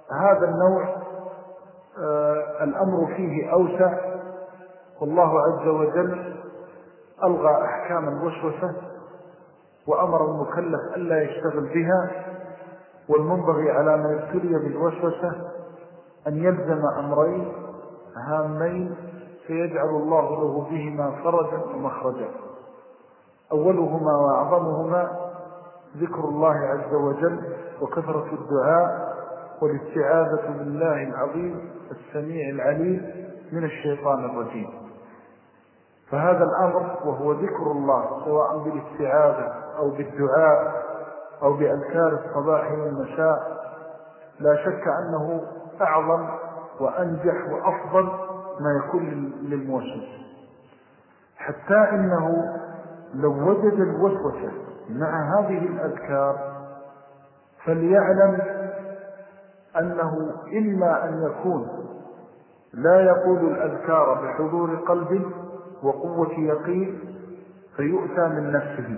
هذا النوع الأمر فيه أوسع، والله عز وجل ألغى أحكام الوسوسة وأمر المكلف ألا يشتغل بها، والمنبغي على من ابتلي بالوسوسة أن يلزم أمرين هامين سيجعل الله له بهما فرجا ومخرجا. أولهما وأعظمهما ذكر الله عز وجل وكثرة الدعاء والاستعاذة بالله العظيم السميع العليم من الشيطان الرجيم. فهذا الأمر وهو ذكر الله سواء بالاستعاذة أو بالدعاء أو بأذكار الصباح والمساء لا شك أنه أعظم وأنجح وأفضل ما يكون للموسوس، حتى إنه لو وجد الوسوسة مع هذه الأذكار فليعلم أنه إما أن يكون لا يقول الأذكار بحضور قلب وقوة يقين فيؤتى من نفسه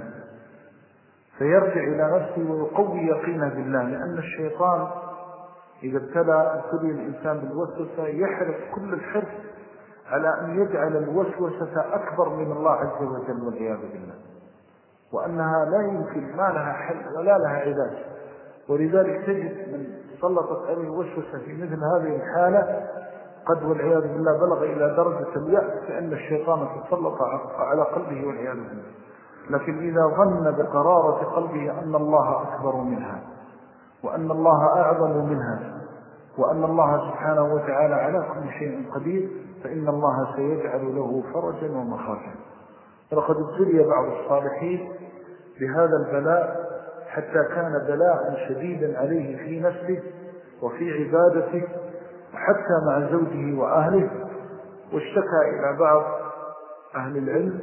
فيرجع إلى نفسه ويقوي يقينه بالله، لأن الشيطان إذا ابتلى الإنسان بالوسوسة يحرص كل الحرص على أن يجعل الوسوسة أكبر من الله عز وجل والعياذ بالله، وأنها لا يمكن ما لها حل ولا لها علاج. ولذلك تجد من سلطت عليه الوسوسة في مثل هذه الحالة قد والعياذ بالله بلغ إلى درجة اليأس كأن الشيطان تسلط على قلبه والعياذ بالله. لكن إذا ظن بقرارة قلبه أن الله أكبر منها وأن الله أعظم منها وأن الله سبحانه وتعالى على كل شيء قدير فإن الله سيجعل له فرجا ومخرجا. ولقد ابتلي بعض الصالحين بهذا البلاء حتى كان بلاء شديدا عليه في نفسه وفي عبادته وحتى مع زوجه وأهله، واشتكى إلى بعض أهل العلم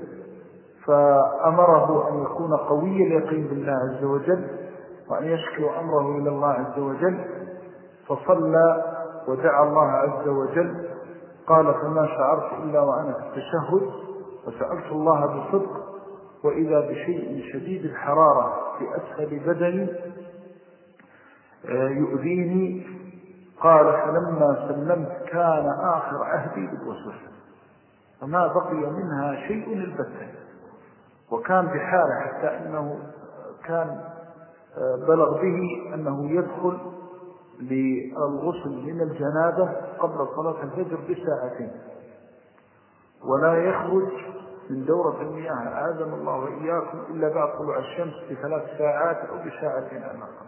فأمره أن يكون قوي اليقين بالله عز وجل وأن يشكو أمره إلى الله عز وجل، فصلى ودعا الله عز وجل. قال فما شعرت إلا وأنا في التشهد وسألت الله بصدق وإذا بشيء شديد الحرارة في أسفل بدني يؤذيني. قال فلما سلمت كان آخر عهدي بالوسوسة فما بقي منها شيء البتة، وكان بحالة حتى أنه كان بلغ به أنه يدخل للغسل من الجنابة قبل صلاة الفجر بساعتين ولا يخرج من دورة المياه أعاذنا الله وإياكم إلا بعد طلوع الشمس ب3 ساعات أو بساعتين أمامه،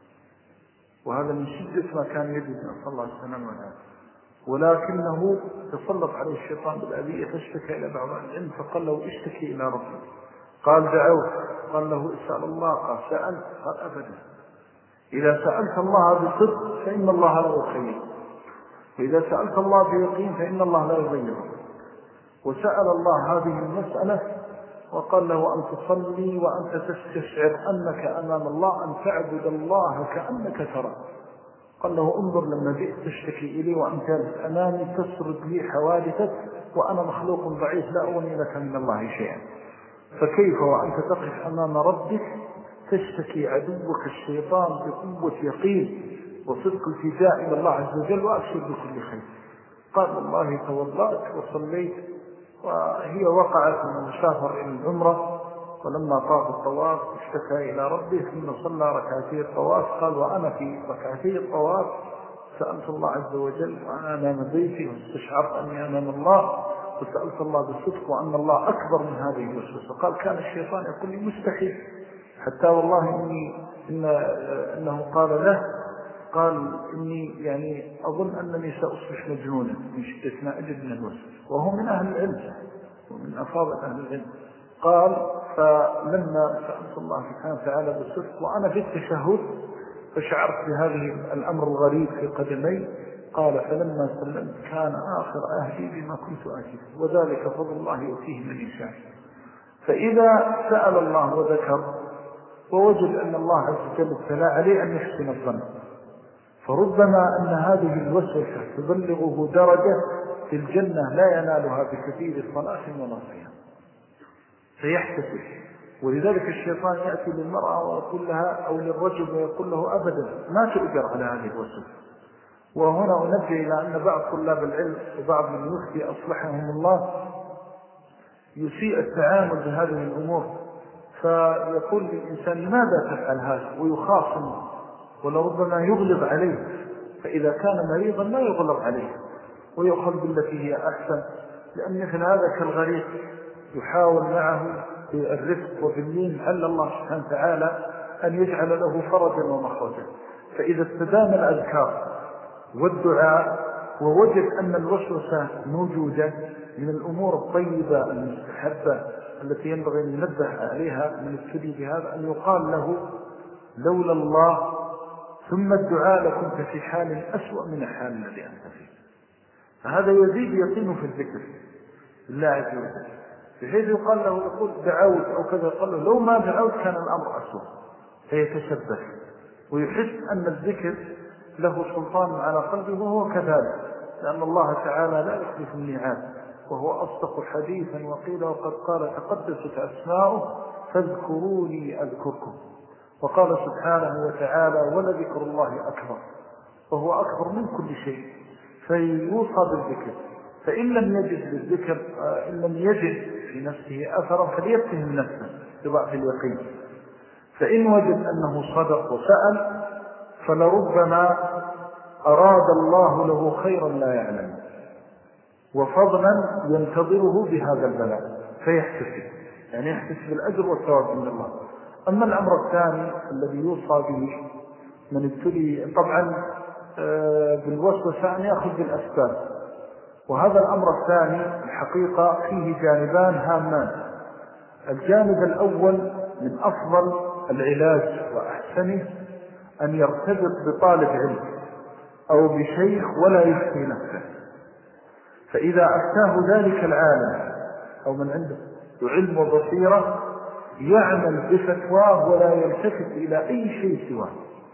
وهذا من شدة ما كان يجب نسأل الله السلامة والعافية. ولكنه تسلط عليه الشيطان بالأذية فاشتكى إلى بعض العلم فقال له اشتكي إلى ربك. قال دعوت. قال له اسأل الله. قال سألت. قال أبدا. إذا سألت الله بصدق فإن الله لا يخير، وإذا سألت الله بيقين فإن الله لا يغيره. وسأل الله هذه المسألة وقال له أن تصلي وأنت تستشعر أنك أمام الله، أن تعبد الله كأنك ترى. قال له انظر لما جئت تشتكي إلي وأنت جالس أمامي تسرد لي حوادثك وأنا مخلوق ضعيف لا أغني لك من الله شيئا، فكيف وأنت تقف أمام ربك تشتكي عدوك الشيطان بقوة يقين وصدق التجاء إلى الله عز وجل وأبشر بكل خير. قال والله توضأت وصليت. وهي وقعت من المسافر إلى العمرة، ولما طاف الطواف اشتكى إلى ربه ثم صلى ركعتي الطواف. قال وأنا في ركعتي الطواف سألت الله عز وجل وأنا أمام بيتي واستشعرت أني أمام الله وسألت الله بالصدق وأن الله أكبر من هذه الوسوسة. قال كان الشيطان يقول لي مستحيل، حتى والله إنه قال له قال إني يعني أظن أنني سأصبح مجنونا من شدة ما أجد من الوسوسة، وهو من أهل العلم ومن أفاضل أهل العلم. قال فلما سألت الله سبحانه وتعالى بالصدق وأنا في التشهد فشعرت بهذه الأمر الغريب في قدمي. قال فلما سلمت كان آخر أهدي بما كنت آتيه، وذلك فضل الله يؤتيه من يشاء. فإذا سأل الله وذكر ووجد أن الله عز وجل ابتلى عليه أن يحسن الظن، فربما أن هذه الوسوسة تبلغه درجة في الجنة لا ينالها بكثير صلاة ولا صيام فيحتسب. ولذلك الشيطان يأتي للمرأة ويقول لها أو للرجل ويقول له أبدا ما تؤجر على هذه الوسوسة، وهنا أنبه إلى أن بعض طلاب العلم وبعض من يفتي أصلحهم الله يسيء التعامل بهذه الأمور، فيقول للإنسان لماذا تفعل هذا ويخاصم ولربما يغلب عليه، فإذا كان مريضا لا يغلب عليه ويأخذ بالتي هي أحسن، لأن مثل هذا كالغريق يحاول معه بالرفق وباللين لعل الله سبحانه وتعالى أن يجعل له فرجا ومخرجا. فإذا استدام الأذكار والدعاء ووجد أن الوسوسة موجودة من الأمور الطيبة المستحبة التي ينبغي أن ينبه عليها من الابتدي بهذا، أن يقال له لولا الله ثم الدعاء لكنت في حال أسوأ من الحال الذي أنت فيه. فهذا يزيد يقين في الذكر بالله عز وجل، بحيث يقال له يقول دعوت أو كذا، قال له لو ما دعوت كان الأمر أسوأ، فيتشبث ويحس أن الذكر له سلطان على قلبه، وهو كذلك، لأن الله تعالى لا يخلف الميعاد وهو أصدق حديثا، وقيل وقد قال تقدست أسماؤه فاذكروني أذكركم، وقال سبحانه وتعالى ولذكر الله أكبر، وهو أكبر من كل شيء، فيوصى بالذكر. فإن لم يجد بالذكر إن لم يجد في نفسه أثرا فليتهم نفسه بضعف اليقين، فإن وجد أنه صدق وسأل فلربما أراد الله له خيرا لا يعلم وفضلا ينتظره بهذا البلاء فيحتسب، يعني يحتسب الأجر والثواب من الله. أما الأمر الثاني الذي يوصى به من ابتلي طبعا بالوسوسة أن يأخذ بالأسباب، وهذا الأمر الثاني الحقيقة فيه جانبان هامان. الجانب الأول من أفضل العلاج وأحسنه أن يرتبط بطالب علم أو بشيخ ولا يفتي نفسه، فإذا أفتاه ذلك العالم أو من عنده علم وبصيرة يعمل بفتواه ولا يلتفت إلى أي شيء سواه.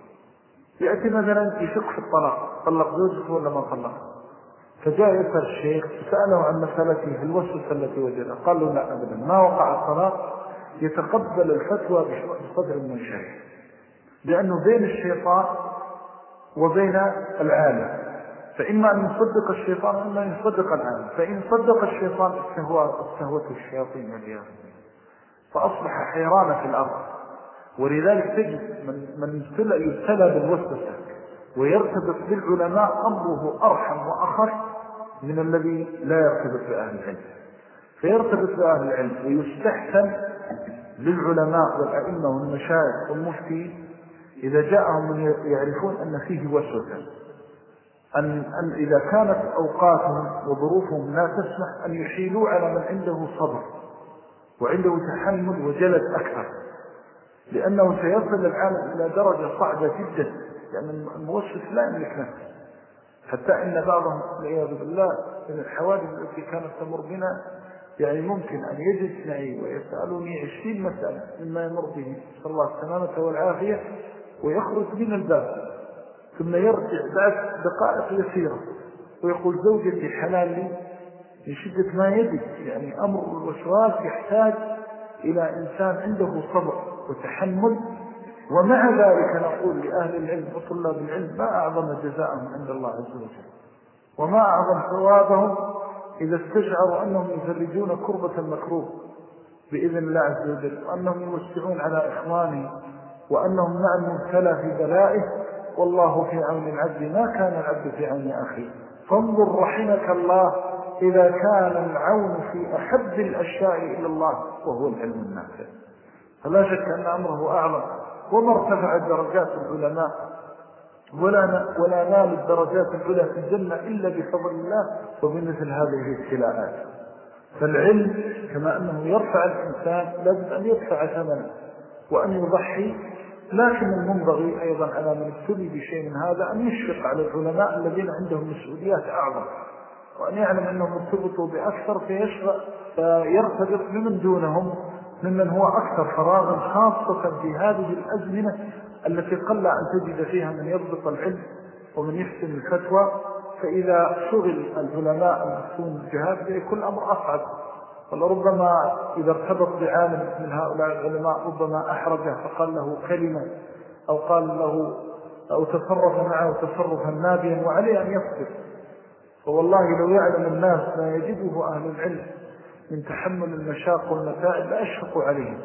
يأتي مثلا يشك في الطلاق، طلق زوجته ولا ما طلق، فجاء يسأل الشيخ سأله عن مسألته في الوسوسة التي وجدها، قال له لا أبدا ما وقع الطلاق، يتقبل الفتوى بصدر منشرح، لأنه بين الشيطان وبين العالم، فإما أن يصدق الشيطان وإما أن يصدق العالم، فإن صدق الشيطان استهوته الشياطين والعياذ بالله فأصبح حيران في الأرض. ولذلك تجد من يبتلى بالوسوسة ويرتبط بالعلماء أمره أرحم وأخف من الذي لا يرتبط بأهل العلم، فيرتبط بأهل العلم ويستحسن للعلماء والأئمة والمشايخ والمفتي إذا جاءهم من يعرفون أن فيه وسوسة أن إذا كانت أوقاتهم وظروفهم لا تسمح أن يحيلوا على من عنده صبر وعنده تحمل وجلد أكثر، لأنه سيصل العالم إلى درجة صعبة جدا، لأن الموسوس لا يملك نفسه، حتى إن بعضهم والعياذ بالله من الحوادث التي كانت تمر بنا يعني ممكن أن يجلس معي ويسألني 20 مسألة مما يمر به صلى الله السلامة والعافية ويخرج من الباب ثم يرجع بعد دقائق يسيرة ويقول زوجتي حلال لي من شدة ما يجد. يعني أمر الوسواس يحتاج إلى إنسان عنده صبر وتحمل، ومع ذلك نقول لأهل العلم وطلاب العلم ما أعظم جزاءهم عند الله عز وجل وما أعظم ثوابهم إذا استشعروا أنهم يفرجون كربة المكروه بإذن الله عز وجل، وأنهم يوسعون على إخوانهم، وأنهم مع المبتلى في بلائه، والله في عون العبد ما كان العبد في عون أخيه. فانظر رحمك الله إذا كان العون في أحب الأشياء إلى الله وهو العلم النافع، فلا شك أن أمره أعظم. وما ارتفع درجات العلماء ولا نال الدرجات العلى في الجنة إلا بفضل الله وبمثل هذه الابتلاءات. فالعلم كما أنه يرفع الإنسان لابد أن يدفع ثمنه وأن يضحي، لكن المنبغي أيضا على من ابتلي بشيء من هذا أن يشفق على العلماء الذين عندهم مسؤوليات أعظم، وأن يعلم أنهم ارتبطوا بأكثر فيرتبط بمن دونهم ممن هو أكثر فراغا، خاصة في هذه الأزمنة التي قل أن تجد فيها من يضبط العلم ومن يحسن الفتوى. فإذا شغل العلماء المفتون بالجهاد يكون الأمر أصعب، ولربما إذا ارتبط بعالم من هؤلاء العلماء ربما أحرجه فقال له كلمة أو قال له أو تصرف معه تصرفا نابيا وعليه أن يصبر. فوالله لو يعلم الناس ما يجده أهل العلم من تحمل المشاق والمتاعب لأشفقوا عليهم.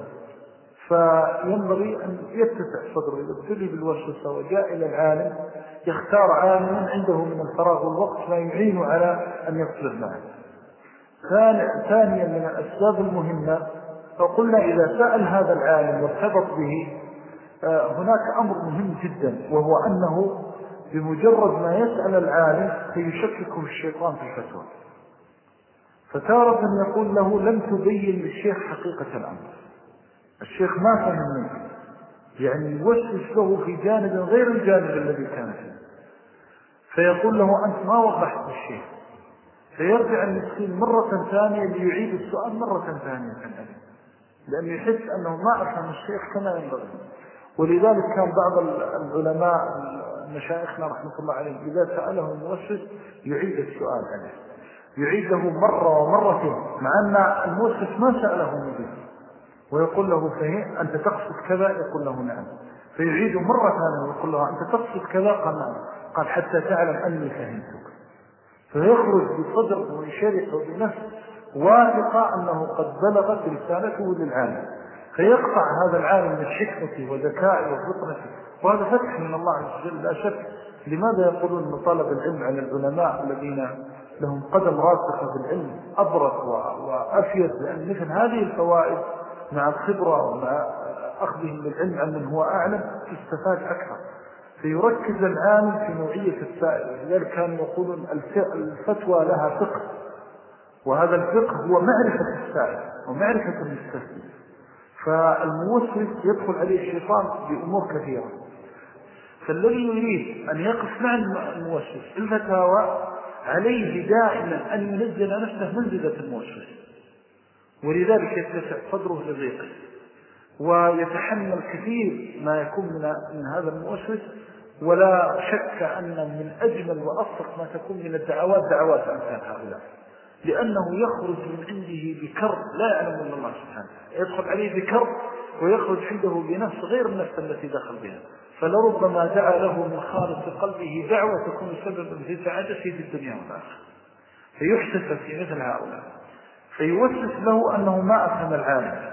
فينبغي أن يتسع صدره إذا ابتلي بالوسوسة وجاء إلى العالم يختار عالما عنده من الفراغ والوقت ما يعين على أن يصبر معه. ثانيا من الأسباب المهمة، فقلنا إذا سأل هذا العالم وارتبط به هناك أمر مهم جدا، وهو أنه بمجرد ما يسأل العالم سيشككه الشيطان في الفتوى. فتارة يقول له لم تبين للشيخ حقيقة الأمر، الشيخ ما فهم منك، يعني يوسوس له في جانب غير الجانب الذي كان فيه، فيقول له أنت ما وضحت للشيخ، فيرجع المسكين مرة ثانية ليعيد السؤال مرة ثانية لأنه يحس أنه ما أفهم الشيخ كما ينبغي. ولذلك كان بعض العلماء مشايخنا رحمة الله عليهم إذا سأله الموسوس يعيد السؤال عليه، يعيد له مرة ومرتين، مع أن الموسوس ما سأله مجيب، ويقول له فهم أنت تقصد كذا، يقول له نعم، فيعيد مرة ثانية ويقول له أنت تقصد كذا، قال نعم، قال حتى تعلم أني فهمتك. فيخرج بصدر ويشرح بنفس واثقة أنه قد بلغت رسالته للعالم، فيقطع هذا العالم من حكمته وذكائه وفطنته، وهذا فتح من الله عز وجل لا شك. لماذا يقولون أن طلب العلم على العلماء الذين لهم قدم راسخة في العلم أبرك وأفيد؟ لأن مثل هذه الفوائد مع الخبرة ومع أخذهم للعلم عن من هو أعلم تستفاد أكثر. فيركز العالم في نوعية السائل. لذلك كانوا يقولون الفتوى لها فقه، وهذا الفقه هو معرفة السائل ومعرفة المستفيد. فالموسوس يدخل عليه الشيطان بأمور كثيرة، فالذي يريد أن يقف مع الموسوس الفتاوى عليه دائما أن ينزل نفسه منزلة الموسوس، ولذلك يتسع صدره للريق ويتحمل كثير ما يكون من هذا المؤسس. ولا شك أن من أجمل وأصدق ما تكون من الدعوات دعوات أمثال هؤلاء، لأنه يخرج من عنده بكرب لا يعلم إلا الله سبحانه، يدخل عليه بكرب ويخرج عنده بنفس غير النفس التي دخل بها، فلربما دعا له من خالص قلبه دعوة تكون سببا في سعادته في الدنيا والآخرة. فيحسس في مثل هؤلاء، فيوسوس له أنه ما أفهم العالم،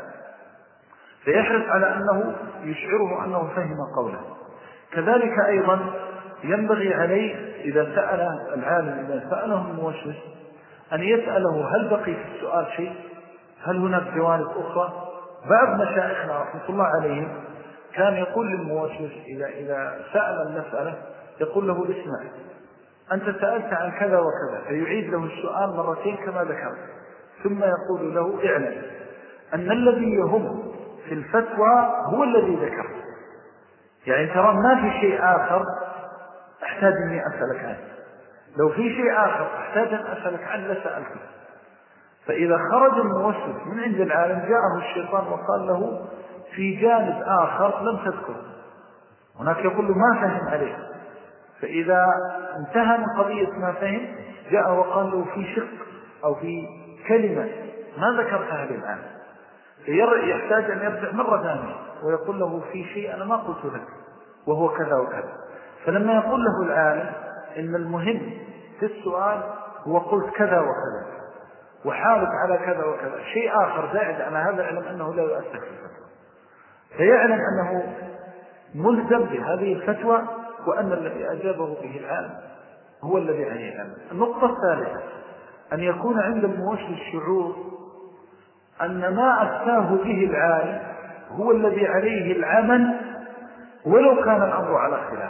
فيحرص على أنه يشعره أنه فهم قوله. كذلك أيضا ينبغي عليه إذا سأل العالم، إذا سأله الموسوس، أن يسأله هل بقي في السؤال شيء، هل هناك جوانب أخرى. بعض مشايخنا رحمة الله عليهم كان يقول للموسوس إذا سأل المسألة يقول له اسمع أنت سألت عن كذا وكذا، فيعيد له السؤال مرتين كما ذكرت، ثم يقول له اعلم أن الذي يهم في الفتوى هو الذي ذكر، يعني ترى ما في شيء آخر أحتاج أني أسألك عنه، لو في شيء آخر أحتاج أن أسألك عنه لسألته. فإذا خرج الموسوس من عند العالم جاءه الشيطان وقال له في جانب آخر لم تذكر، هناك يقول له ما فهم عليه، فإذا انتهى من قضية ما فهم جاء وقال له في شق أو في كلمة ما ذكرتها للعالم، يحتاج أن يرجع مرة ثانية ويقول له في شيء أنا ما قلت لك وهو كذا وكذا. فلما يقول له العالم إن المهم في السؤال هو قلت كذا وكذا وحالك على كذا وكذا، شيء آخر زائد على هذا علم أنه لا يؤثر في الفتوى، فيعلم أنه ملزم بهذه الفتوى وأن الذي أجابه به العالم هو الذي عليه العلم. النقطة الثالثة أن يكون عند الموسوس الشعور أن ما أفتاه به العالم هو الذي عليه العمل ولو كان الأمر على خلاف.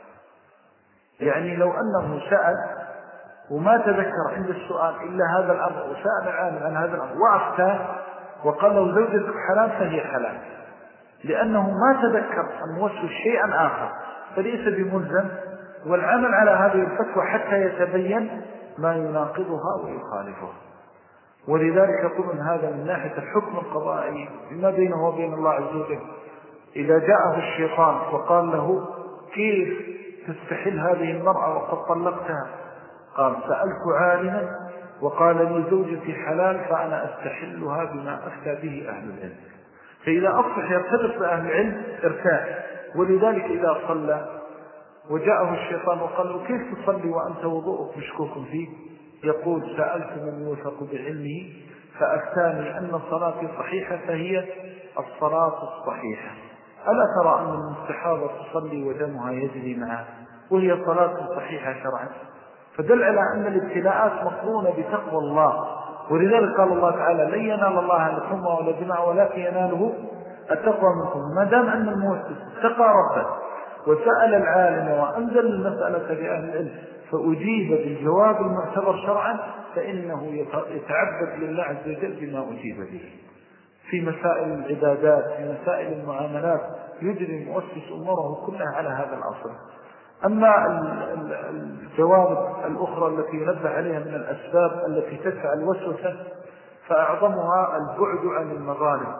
يعني لو أنه سأل وما تذكر عند السؤال إلا هذا الأمر وسأل العالم عن هذا الأمر وأفتاه وقال له زوجتك حلال فهي حلال، لأنه ما تذكر الموسوس شيئا آخر فليس بملزم والعمل على هذه الفتوى حتى يتبين ما يناقضها ويخالفها. ولذلك يقولون هذا من ناحية الحكم القضائي بما بينه وبين الله عز وجل. إذا جاءه الشيطان وقال له كيف تستحل هذه المرأة وقد طلقتها، قال سألت عالما وقال لي زوجتي حلال فأنا أستحلها بما أفتى به أهل العلم. فإذا أصبح يرتبط بأهل العلم ارتاح. ولذلك إذا صلى وجاءه الشيطان وقال له كيف تصلي وأنت وضوءك مشكوك فيه؟ يقول سألت من يوثق بعلمه فأفتاني أن صلاتي صحيحة فهي الصلاة الصحيحة. ألا ترى أن المستحاضة تصلي ودمها يجري معها وهي صلاة صحيحة شرعا؟ فدل على أن الابتلاءات مقرونة بتقوى الله. ولذلك قال الله تعالى لن ينال الله لحومها ولا دماء ولكن يناله التقوى منكم. ما دام أن الموسوس اتقى ربه وسأل العالم وأنزل المسألة لأهل العلم فأجيب بالجواب المعتبر شرعا فإنه يتعبد لله عز وجل بما أجيب به. في مسائل العبادات في مسائل المعاملات يجري المؤسس أموره كلها على هذا الأصل. أما الجوانب الأخرى التي ينبه عليها من الأسباب التي تدفع الوسوسة فأعظمها البعد عن المظالم.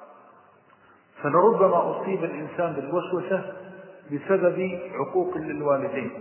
فلربما أصيب الإنسان بالوسوسة بسبب عقوق للوالدين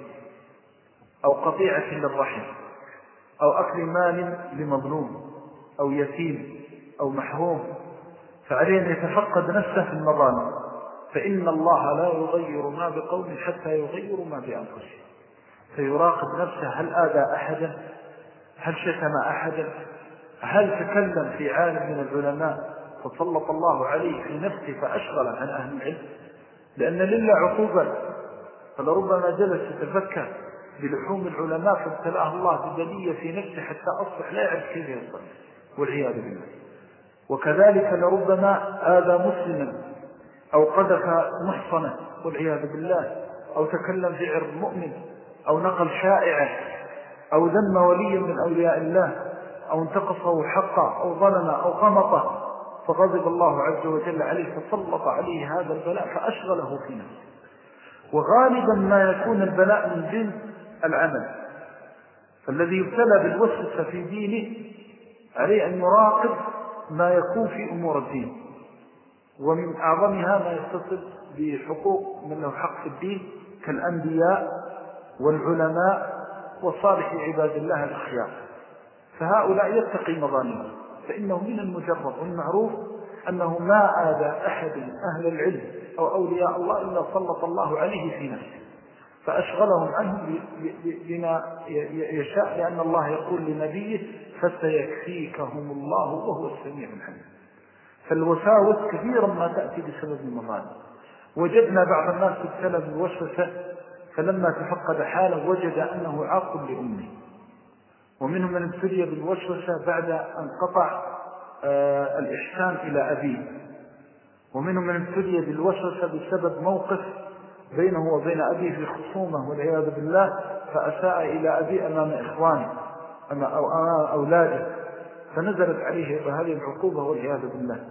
أو قطيعة للرحم أو أكل مال لمظلوم أو يتيم أو محروم، فعليه أن يتفقد نفسه في المظالم، فإن الله لا يغير ما بقوم حتى يغيروا ما بأنفسهم. فيراقب نفسه هل آذى أحدا، هل شتم أحدا، هل تكلم في عالم من العلماء فسلط الله عليه في نفسه فأشغل عن أهل العلم، لأن لله عقوبة. فلربما جلس يتفكر بلحوم العلماء فابتلاه الله ببلية في نفسه حتى أصبح لا يعرف كيف يصلي والعياذ بالله. وكذلك لربما آذى مسلما أو قذف محصنة والعياذ بالله، أو تكلم في عرض مؤمن، أو نقل شائعة، أو ذم وليا من أولياء الله، أو انتقصه حقا، أو ظلم، أو غمطه، فغضب الله عز وجل عليه فسلط عليه هذا البلاء فأشغله في نفسه. وغالبا ما يكون البلاء من جنس العمل، فالذي يبتلى بالوسوسة في دينه عليه أن يراقب ما يكون في أمور الدين، ومن أعظمها ما يتصل بحقوق من له حق في الدين كالأنبياء والعلماء وصالح عباد الله الأخيار، فهؤلاء يتقي مظالمهم، فإنه من المجرد والمعروف أنه ما آذى أحد أهل العلم أو أولياء الله إلا سلط الله عليه في نفسه فأشغلهم عنه بما يشاء، لأن الله يقول لنبيه فسيكفيكهم الله وهو السميع العليم. فالوساوس كثيرا ما تأتي بسبب المظالم. وجدنا بعض الناس ابتلى بالوسوسة فلما تفقد حاله وجد أنه عاق لأمه، ومنهم من ابتلي بالوسوسة بعد أن قطع الإحسان إلى أبيه، ومنهم من ابتلي بالوسوسة بسبب موقف بينه وبين أبيه في خصومة والعياذ بالله فأساء إلى أبيه أمام إخوانه أو أمام أولاده فنزلت عليه هذه العقوبة والعياذ بالله.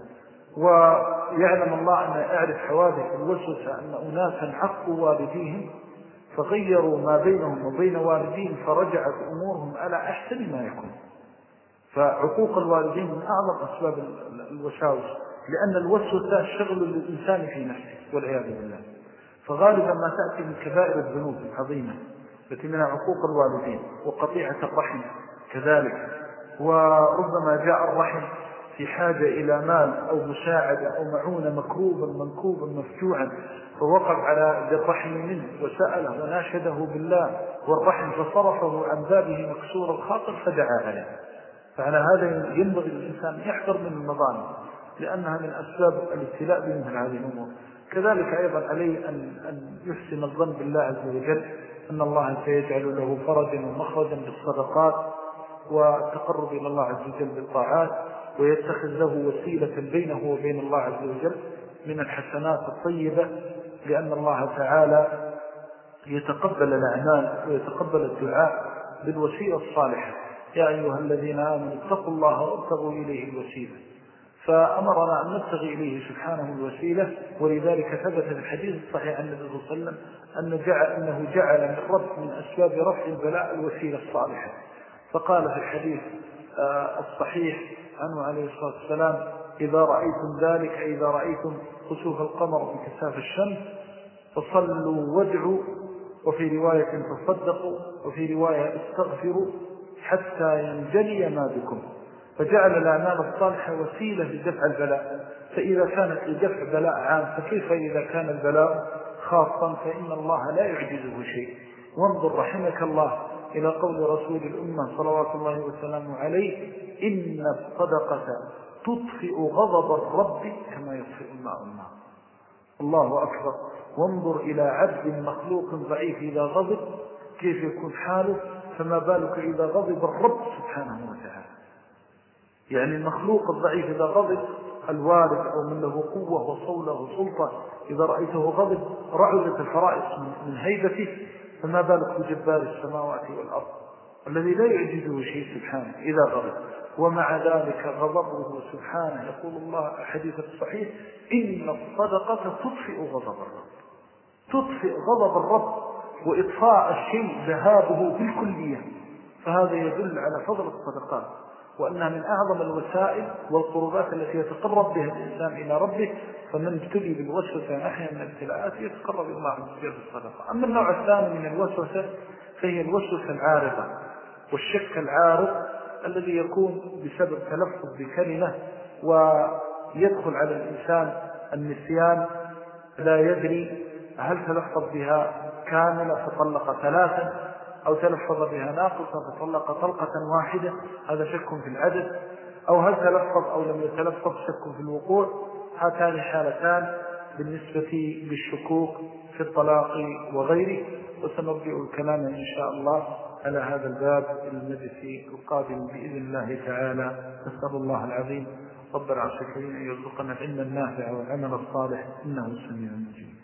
ويعلم الله أن يعرف حوادث الوسوسة أن أناسا عقوا والديهم فغيروا ما بينهم وبين والديهم فرجعت أمورهم على أحسن ما يكون. فعقوق الوالدين من أعظم أسباب الوساوس، لأن الوسوسة شغل للإنسان في نفسه والعياذ بالله. فغالبا ما تأتي من كبائر الذنوب العظيمة التي منها عقوق الوالدين وقطيعة الرحم كذلك. وربما جاء الرحم في حاجة إلى مال أو مساعدة أو معونة مكروبا منكوبا مفتوعا فوقف على الرحم منه وسأله وناشده بالله والرحم فصرفه عن بابه مكسور الخاطر فدعا عليه. فعلى هذا ينبغي الإنسان يحذر من المظالم لأنها من أسباب الابتلاء بمثل هذه الأمور. كذلك أيضا عليه أن يحسن الظن بالله عز وجل أن الله سيجعل له فرجا ومخرجا بالصدقات والتقرب إلى الله عز وجل بالطاعات، ويتخذ له وسيلة بينه وبين الله عز وجل من الحسنات الطيبة، لأن الله تعالى يتقبل الأعمال ويتقبل الدعاء بالوسيلة الصالحة. يا أيها الذين آمنوا اتقوا الله وابتغوا إليه الوسيلة، فأمرنا أن نبتغي إليه سبحانه الوسيلة. ولذلك ثبت في الحديث الصحيح عن النبي صلى الله عليه وسلم أنه جعل من رفع من أسباب رفع البلاء الوسيلة الصالحة. فقال في الحديث الصحيح عنه عليه الصلاة والسلام إذا رأيتم ذلك أي إذا رأيتم خسوف القمر بكساف الشمس فصلوا وادعوا، وفي رواية تصدقوا، وفي رواية استغفروا حتى ينجلي ما بكم. فجعل الأعمال الصالحة وسيلة لدفع البلاء. فإذا كانت لدفع بلاء عام فكيف إذا كان البلاء خاصا فإن الله لا يعجزه شيء. وانظر رحمك الله إلى قول رسول الأمة صلوات الله وسلامه عليه: إن الصدقة تطفئ غضب الرب كما يطفئ الماء النار. الله أكبر. وانظر إلى عبد مخلوق ضعيف إذا غضب كيف يكون حاله، فما بالك إذا غضب الرب سبحانه وتعالى. يعني المخلوق الضعيف إذا غضب، الوالد أو من له قوة وصولة وسلطة إذا رأيته غضب رعدت الفرائص من هيبته، فما بالك بجبار السماوات والأرض الذي لا يعجزه شيء سبحانه إذا غضب. ومع ذلك غضبه سبحانه، يقول الله الحديث الصحيح: إن الصدقة تطفئ غضب الرب. تطفئ غضب الرب، وإطفاء الشيء ذهابه بالكلية. فهذا يدل على فضل الصدقات، وأنها من أعظم الوسائل والقربات التي يتقرب بها الإنسان إلى ربه. فمن ابتلي بالوسوسة ناحية من الابتلاءات يتقرب إلى الله بزيادة الصدقة. أما النوع الثاني من الوسوسة فهي الوسوسة العارضة والشك العارض الذي يكون بسبب تلفظ بكلمة ويدخل على الإنسان النسيان، لا يدري هل تلفظ بها كاملة فطلق ثلاثا، أو تلفظ بها ناقصة فطلق طلقة واحدة، هذا شك في العدد، أو هل تلفظ أو لم يتلفظ، شك في الوقوع. هاتان حالتان بالنسبة للشكوك في الطلاق وغيره. وسنرجع الكلام إن شاء الله على هذا الباب المجلس القادم بإذن الله تعالى. نسأل الله العظيم رب العرش الكريم أن يرزقنا العلم النافع والعمل الصالح، إنه سميع مجيب.